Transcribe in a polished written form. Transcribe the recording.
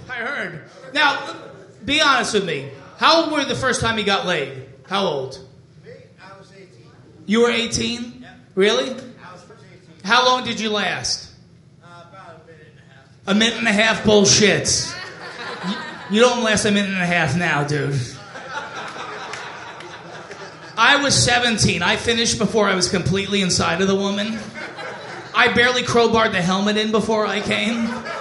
I heard. Now, be honest with me. How old were you the first time you got laid? How old? Me? I was 18. You were 18? Yeah. Really? I was 18. How long did you last? About a minute and a half. A minute and a half? Bullshit. You don't last a minute and a half now, dude. I was 17. I finished before I was completely inside of the woman. I barely crowbarred the helmet in before I came.